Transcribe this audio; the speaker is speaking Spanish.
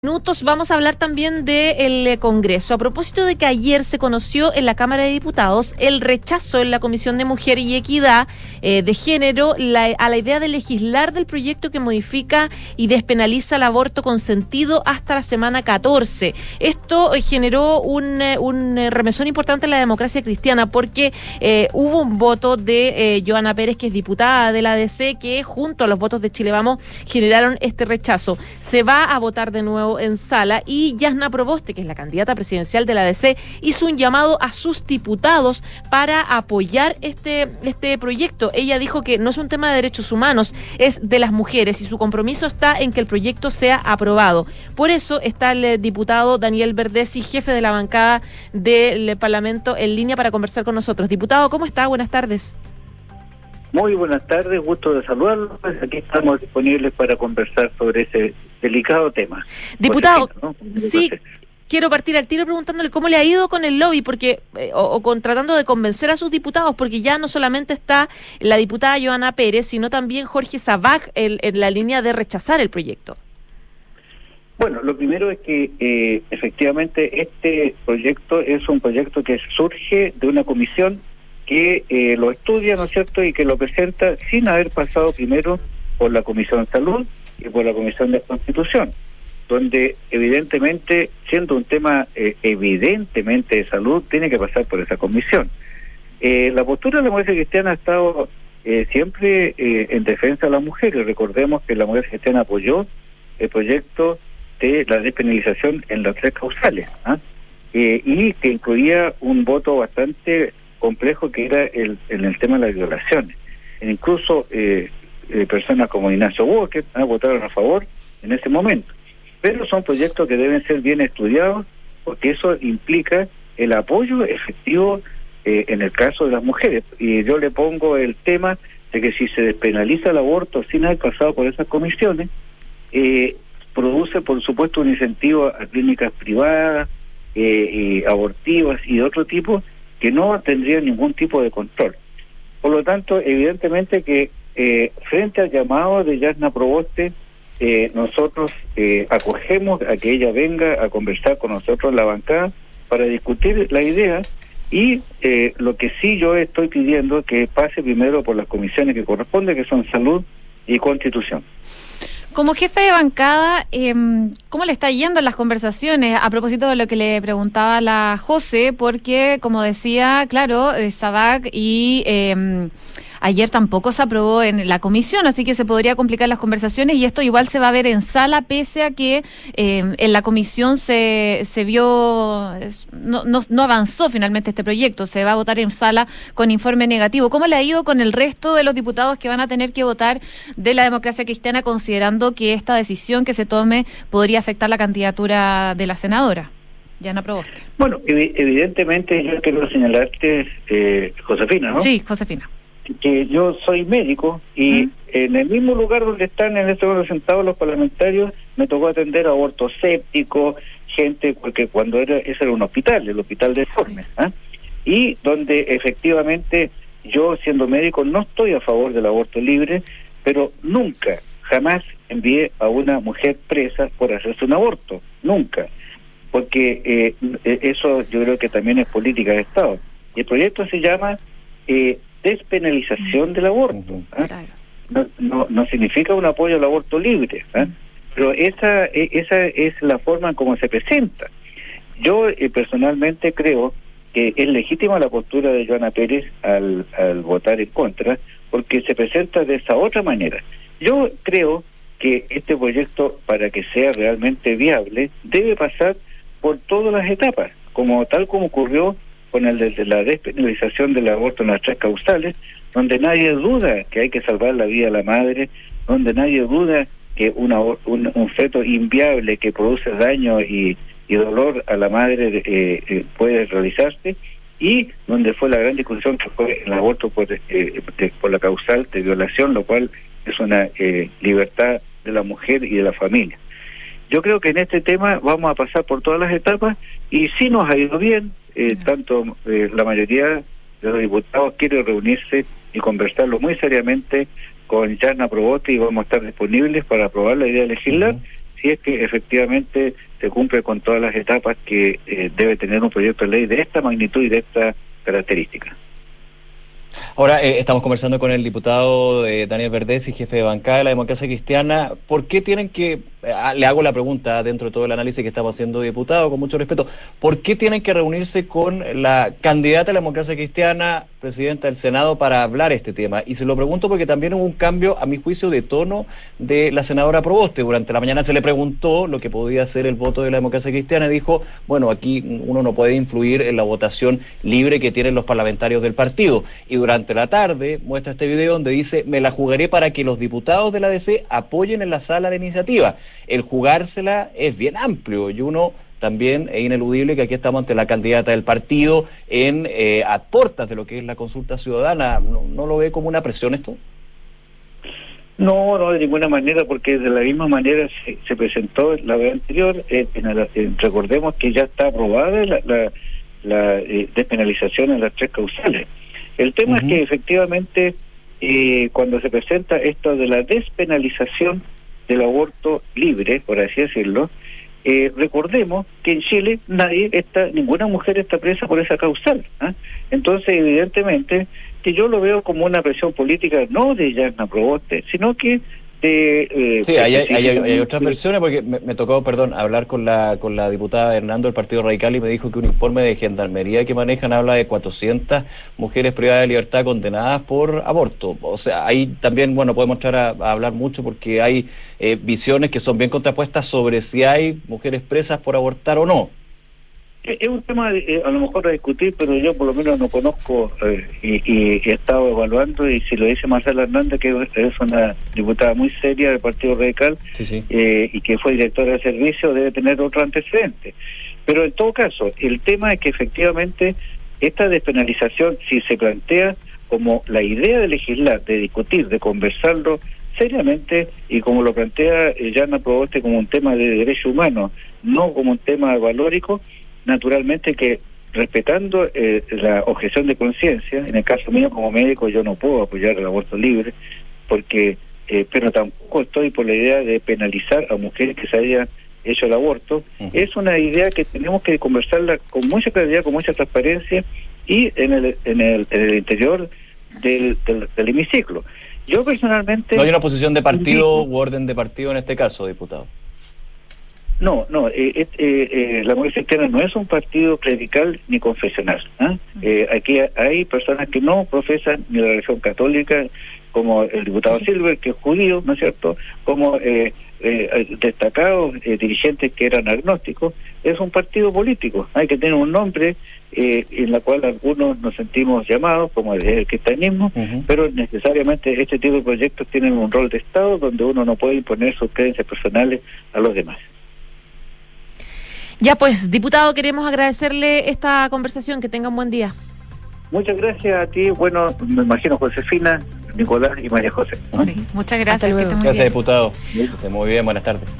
Minutos vamos a hablar también del Congreso. A propósito de que ayer se conoció en la Cámara de Diputados el rechazo en la Comisión de Mujer y Equidad de Género a la idea de legislar del proyecto que modifica y despenaliza el aborto consentido hasta la semana 14. Esto generó un remesón importante en la democracia cristiana porque hubo un voto de Joana Pérez, que es diputada de la ADC, que junto a los votos de Chile Vamos generaron este rechazo. Se va a votar de nuevo en sala y Yasna Proboste, que es la candidata presidencial de la ADC, hizo un llamado a sus diputados para apoyar este proyecto. Ella dijo que no es un tema de derechos humanos, es de las mujeres y su compromiso está en que el proyecto sea aprobado. Por eso está el diputado Daniel Verdesi, jefe de la bancada del Parlamento, en línea para conversar con nosotros. Diputado, ¿cómo está? Buenas tardes. Muy buenas tardes, gusto de saludarlos. Aquí estamos disponibles para conversar sobre ese delicado tema. Diputado, ¿no? Sí, quiero partir al tiro preguntándole cómo le ha ido con el lobby, porque tratando de convencer a sus diputados, porque ya no solamente está la diputada Joana Pérez, sino también Jorge Sabag en la línea de rechazar el proyecto. Bueno, lo primero es que efectivamente este proyecto es un proyecto que surge de una comisión que lo estudia, ¿no es cierto?, y que lo presenta sin haber pasado primero por la Comisión de Salud y por la Comisión de Constitución, donde evidentemente, siendo un tema evidentemente de salud, tiene que pasar por esa comisión. La postura de la Democracia Cristiana ha estado siempre en defensa de las mujeres. Recordemos que la Democracia Cristiana apoyó el proyecto de la despenalización en las 3 causales, y que incluía un voto bastante complejo, que era en el tema de las violaciones. Incluso personas como Ignacio Walker votaron a favor en ese momento. Pero son proyectos que deben ser bien estudiados, porque eso implica el apoyo efectivo en el caso de las mujeres. Y yo le pongo el tema de que si se despenaliza el aborto sin haber pasado por esas comisiones, produce por supuesto un incentivo a clínicas privadas, abortivas y de otro tipo, que no tendría ningún tipo de control. Por lo tanto, evidentemente que frente al llamado de Yasna Proboste, nosotros acogemos a que ella venga a conversar con nosotros en la bancada para discutir la idea, y lo que sí yo estoy pidiendo es que pase primero por las comisiones que corresponden, que son Salud y Constitución. Como jefe de bancada, ¿cómo le está yendo en las conversaciones? A propósito de lo que le preguntaba la José, porque, como decía, claro, Sabag y ayer tampoco se aprobó en la comisión, así que se podría complicar las conversaciones, y esto igual se va a ver en sala, pese a que en la comisión se vio, no avanzó finalmente este proyecto, se va a votar en sala con informe negativo. ¿Cómo le ha ido con el resto de los diputados que van a tener que votar de la Democracia Cristiana, considerando que esta decisión que se tome podría afectar la candidatura de la senadora Yasna Proboste? Bueno, evidentemente yo quiero señalarte, Josefina, ¿no? Sí, Josefina. Que yo soy médico y en el mismo lugar donde están en este momento sentados los parlamentarios, me tocó atender a abortos sépticos, gente, porque ese era un hospital, el hospital de Formes, y donde efectivamente yo, siendo médico, no estoy a favor del aborto libre, pero nunca, jamás envié a una mujer presa por hacerse un aborto, nunca, porque eso yo creo que también es política de Estado. Y el proyecto se llama despenalización del aborto. No significa un apoyo al aborto libre, pero esa es la forma en cómo se presenta. Yo personalmente creo que es legítima la postura de Joana Pérez al votar en contra, porque se presenta de esa otra manera. Yo creo que este proyecto, para que sea realmente viable, debe pasar por todas las etapas, tal como ocurrió con el de la despenalización del aborto en las 3 causales, donde nadie duda que hay que salvar la vida de la madre, donde nadie duda que un feto inviable que produce daño y dolor a la madre puede realizarse, y donde fue la gran discusión que fue el aborto por la causal de violación, lo cual es una libertad de la mujer y de la familia. Yo creo que en este tema vamos a pasar por todas las etapas, y sí nos ha ido bien. Tanto la mayoría de los diputados quiere reunirse y conversarlo muy seriamente con Yasna Proboste, y vamos a estar disponibles para aprobar la idea de legislar si es que efectivamente se cumple con todas las etapas que debe tener un proyecto de ley de esta magnitud y de esta característica. Ahora estamos conversando con el diputado Daniel Verdes, jefe de bancada de la Democracia Cristiana. ¿Por qué tienen que, le hago la pregunta dentro de todo el análisis que estamos haciendo, diputado, con mucho respeto, ¿por qué tienen que reunirse con la candidata a la Democracia Cristiana, presidenta del Senado, para hablar este tema? Y se lo pregunto porque también hubo un cambio, a mi juicio, de tono de la senadora Proboste. Durante la mañana se le preguntó lo que podía ser el voto de la Democracia Cristiana y dijo, bueno, aquí uno no puede influir en la votación libre que tienen los parlamentarios del partido. Y durante la tarde muestra este video donde dice, me la jugaré para que los diputados de la DC apoyen en la sala la iniciativa. El jugársela es bien amplio y uno también es ineludible que aquí estamos ante la candidata del partido a puertas de lo que es la consulta ciudadana. ¿No lo ve como una presión esto? No, de ninguna manera, porque de la misma manera se presentó la vez anterior. Recordemos que ya está aprobada la despenalización en las 3 causales. El tema es que efectivamente cuando se presenta esto de la despenalización del aborto libre, por así decirlo, recordemos que en Chile ninguna mujer está presa por esa causal. Entonces, evidentemente, que yo lo veo como una presión política, no de Yarna Proboste, sino que sí, hay otras versiones, porque me tocó, hablar con la diputada Hernando del Partido Radical y me dijo que un informe de gendarmería que manejan habla de 400 mujeres privadas de libertad condenadas por aborto. O sea, ahí también, podemos entrar a hablar mucho porque hay visiones que son bien contrapuestas sobre si hay mujeres presas por abortar o no. Es un tema a lo mejor a discutir, pero yo por lo menos no conozco y he estado evaluando, y si lo dice Marcela Hernández, que es una diputada muy seria del Partido Radical, sí. Y que fue directora de servicio, debe tener otro antecedente. Pero en todo caso, el tema es que efectivamente esta despenalización, si se plantea como la idea de legislar, de discutir, de conversarlo seriamente, y como lo plantea Yarna Proboste como un tema de derechos humanos, no como un tema valórico, naturalmente que respetando la objeción de conciencia, en el caso mío como médico yo no puedo apoyar el aborto libre, porque pero tampoco estoy por la idea de penalizar a mujeres que se hayan hecho el aborto. Es una idea que tenemos que conversarla con mucha claridad, con mucha transparencia y en el interior del hemiciclo. Yo personalmente... No hay una posición de partido u orden de partido en este caso, diputado. No, la Democracia Cristiana no es un partido clerical ni confesional. Aquí hay personas que no profesan ni la religión católica, como el diputado Silver, que es judío, ¿no es cierto?, como destacados dirigentes que eran agnósticos. Es un partido político, hay que tener un nombre en la cual algunos nos sentimos llamados, como el cristianismo, pero necesariamente este tipo de proyectos tienen un rol de Estado donde uno no puede imponer sus creencias personales a los demás. Ya pues, diputado, queremos agradecerle esta conversación, que tenga un buen día. Muchas gracias a ti, bueno, me imagino Josefina, Nicolás y María José. Sí, muchas gracias. Gracias, diputado. Muy bien, buenas tardes.